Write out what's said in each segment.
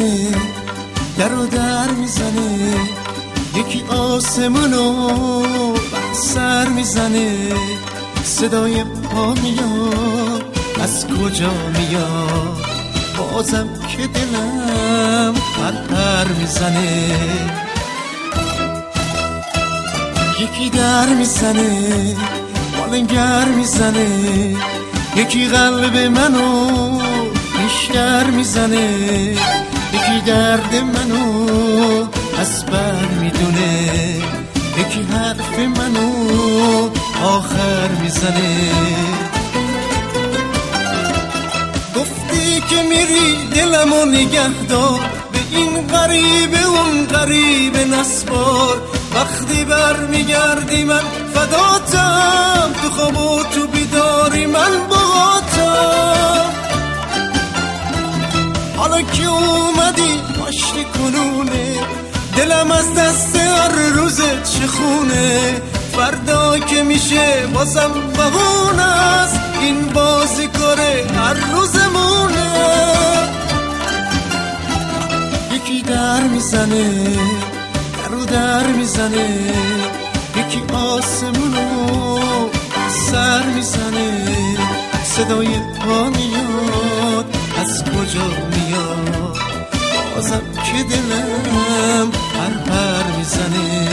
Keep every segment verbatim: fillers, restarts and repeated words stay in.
میزنه، در و در میزنه، یکی آسمونو بر سر میزنه، صدای پا میاد از کجا میاد، بازم که دلم پر پر میزنه. یکی در میزنه، بالنگر میزنه، یکی قلب منو بیشتر میزنه، یکی درد منو از بر میدونه، یکی حرف منو آخر میزنه. گفتی که میری دلمو نگه دار، به این غریبه اون غریبه نسپار، وقتی بر میگردی من فداتم، تو خواب و تو بیداری من باهاتم. حالا که اومدی پشت کنونه، دلم از دست هر روزت چخونه، فردا که میشه بازم بهونه است، این بازی کاره هر روزمونه. یکی در میزنه، در و در میزنه، یکی آسمونو سر میزنه، صدای پا میاد از کجا میاد، بازم که دلم پر پر میزنه.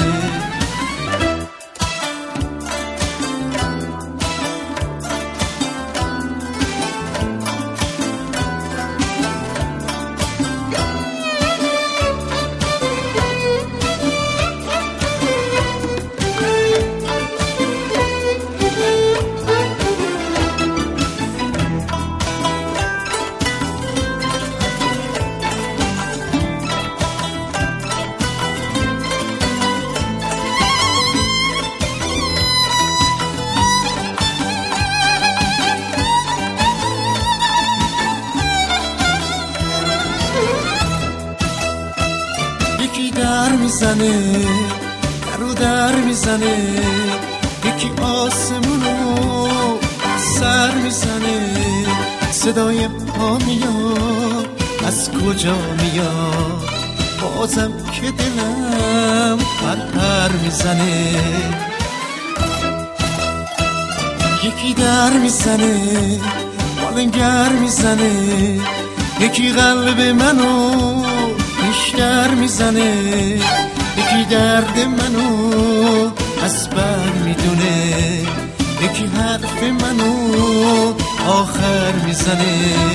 یکی در میزنه، در و در میزنه، یکی آسمونو سر میزنه، صدای پا میاد از کجا میاد، بازم که دلم پر پر میزنه. یکی در میزنه، بالنگر میزنه، یکی قلب منو بیشتر میزنه، یکی درد منو از بر میدونه، یکی حرف منو آخر میزنه.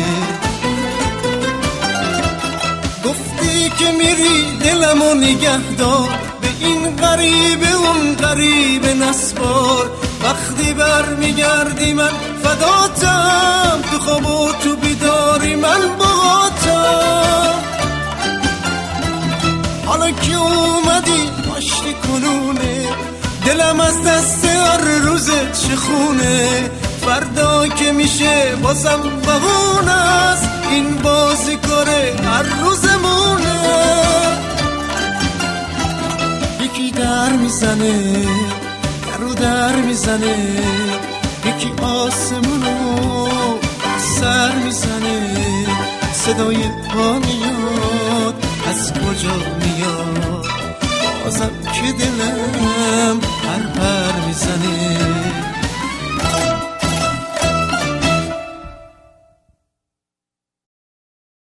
گفتی که میری دلمو نگه دار، به این غریبه اون غریبه نسپار، وقتی بر میگردی من فداتم، تو خواب و تو بیداری من باهاتم. حالا که اومدی پشت کنونه، دلم از دست هر روزت چخونه، فردا که میشه بازم بهونه است، این بازی کاره هر روزمونه. یکی در میزنه، در و در میزنه، یکی آسمونو سر میزنه، صدای پا میاد از کجا میاد، بازم که دلم پر پر میزنه.